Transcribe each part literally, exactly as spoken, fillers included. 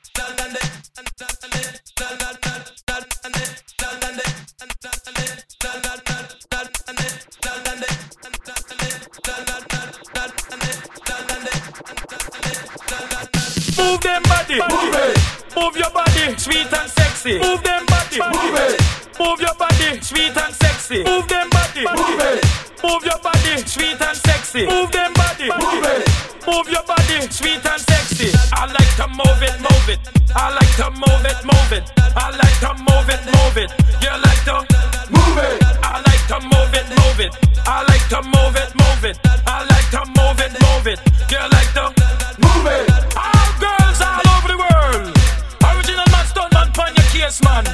Move them body, move it. Move your body, sweet and sexy. Move them body, move it. Move your body, sweet and sexy. Move them body, move it. Move your body, sweet and sexy. Move them body, move it. Move your body, sweet and sexy. I like to move it, move it. I like to move it, move it. I like to move it, move it. You like to move it. I like to move it, move it. I like to move it, move it. I like to move it, move it. You like to move it. All girls all over the world. Original man, stunt man, pan your case, man.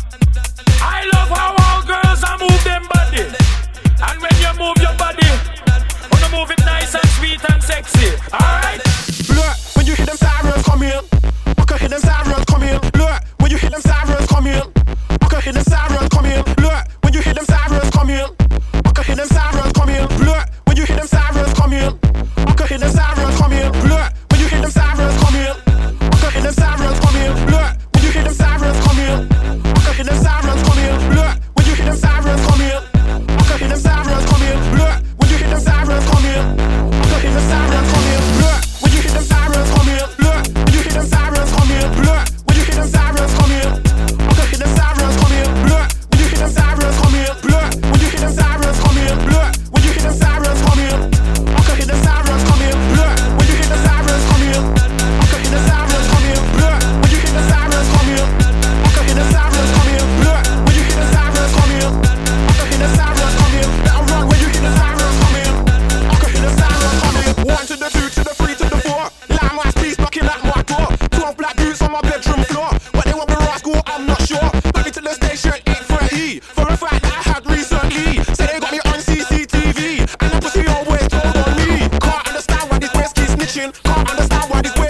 I love how all girls are move them body. And when you move your body, wanna move it nice and sweet and sexy. Alright? Look, when you hear them sirens come in, I can hear them sirens come in. Look, when you hear them sirens come in, I can hear them sirens come in. Look, when you hear them sirens come in, I can hear them sirens come in. Look, when you hear them sirens come in, I can hear them sirens come in. Look, when you hear them sirens come in, I can hear them sirens come in. Look, when you hear them sirens come in, I can hear them sirens come in. Look, when you hear them sirens come in, I can hear them sirens come in. Look, when you hear them sirens come in, I can hear them sirens come in. Look, when you hear them sirens come in. Look, when you hear them sirens come in. Look, when you hear them sirens come in, I can hear them sirens come in. Look, when you hear them sirens come in. Look, when you hear them sirens come in. Look, when you hear them sirens come in, I can hear them sirens come in. Look, when you hear them sirens come in, I can hear them sirens come in. Look, when you hear them sirens come in, I can hear them sirens come in. Look, when you hear them sirens come in, I can hear them sirens come in. Better run when you hear them sirens come in, I can hear them sirens come in. One to the two to the three to the four. Line my speed knocking at my door. Twelve black boots on my bedroom floor. What they want me rascal, I'm not sure. Got me to the station eight thirty for a fight that I had recently. Say they got me on C C T V and the pussy always told on me. Can't understand why these boys keep snitching. Can't understand why these